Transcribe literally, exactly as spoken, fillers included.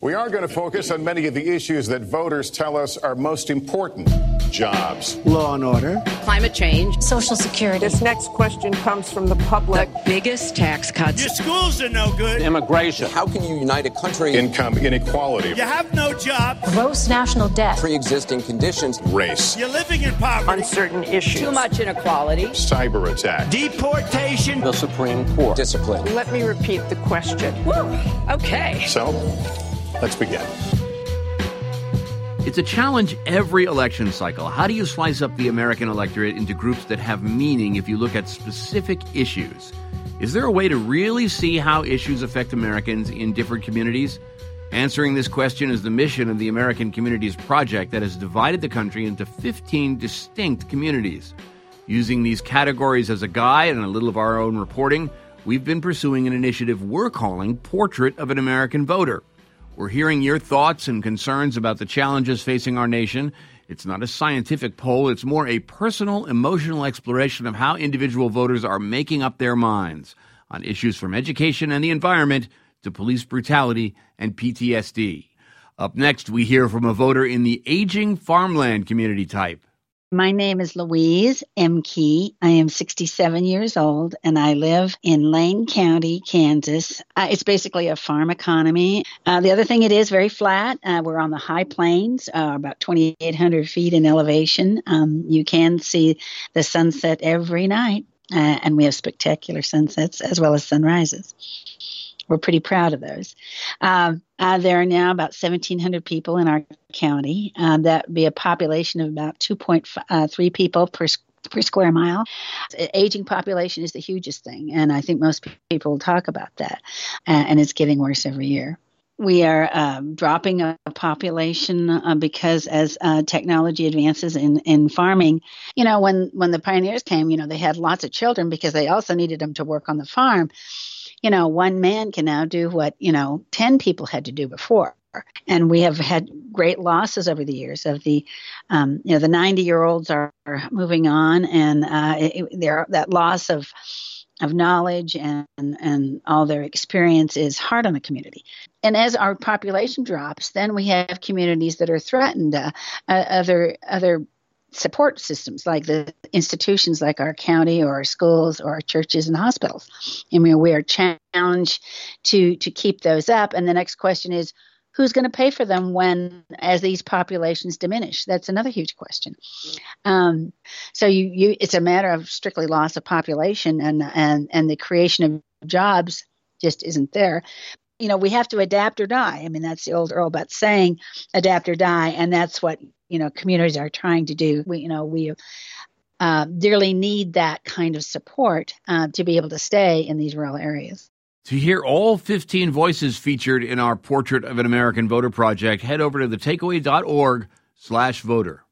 We are going to focus on many of the issues that voters tell us are most important. Jobs. Law and order. Climate change. Social security. This next question comes from the public. The biggest tax cuts. Your schools are no good. Immigration. How can you unite a country? Income inequality. You have no job. Gross national debt. Pre-existing conditions. Race. You're living in poverty. Uncertain issues. Too much inequality. Cyber attack. Deportation. The Supreme Court. Discipline. Let me repeat the question. Woo. Okay. So, let's begin. It's a challenge every election cycle. How do you slice up the American electorate into groups that have meaning if you look at specific issues? Is there a way to really see how issues affect Americans in different communities? Answering this question is the mission of the American Communities Project that has divided the country into fifteen distinct communities. Using these categories as a guide and a little of our own reporting, we've been pursuing an initiative we're calling Portrait of an American Voter. We're hearing your thoughts and concerns about the challenges facing our nation. It's not a scientific poll. It's more a personal, emotional exploration of how individual voters are making up their minds on issues from education and the environment to police brutality and P T S D. Up next, we hear from a voter in the aging farmland community type. My name is Louise M. Key. I am sixty-seven years old, and I live in Lane County, Kansas. Uh, it's basically a farm economy. Uh, the other thing, it is very flat. Uh, we're on the high plains, uh, about twenty-eight hundred feet in elevation. Um, you can see the sunset every night, uh, and we have spectacular sunsets as well as sunrises. We're pretty proud of those. Um, uh, there are now about seventeen hundred people in our county. Uh, that would be a population of about two point three people per, per square mile. Aging population is the hugest thing, and I think most people will talk about that, uh, and it's getting worse every year. We are um, dropping a population uh, because as uh, technology advances in, in farming, you know, when, when the pioneers came, you know, they had lots of children because they also needed them to work on the farm. You know, one man can now do what, you know, ten people had to do before. And we have had great losses over the years of the, um, you know, the ninety-year-olds are moving on, and uh, it, there that loss of of knowledge and, and all their experience is hard on the community. And as our population drops, then we have communities that are threatened, uh, uh, other other support systems like the institutions like our county or our schools or our churches and hospitals. I mean, we are challenged to to keep those up. And the next question is, who's going to pay for them when, as these populations diminish? That's another huge question. Um, so you, you, it's a matter of strictly loss of population, and and and the creation of jobs just isn't there. You know, we have to adapt or die. I mean, that's the old Earl Butz saying, adapt or die, and that's what, you know, communities are trying to do. We, you know, we uh, dearly need that kind of support uh, to be able to stay in these rural areas. To hear all fifteen voices featured in our Portrait of an American Voter project, head over to the takeaway dot org slash voter.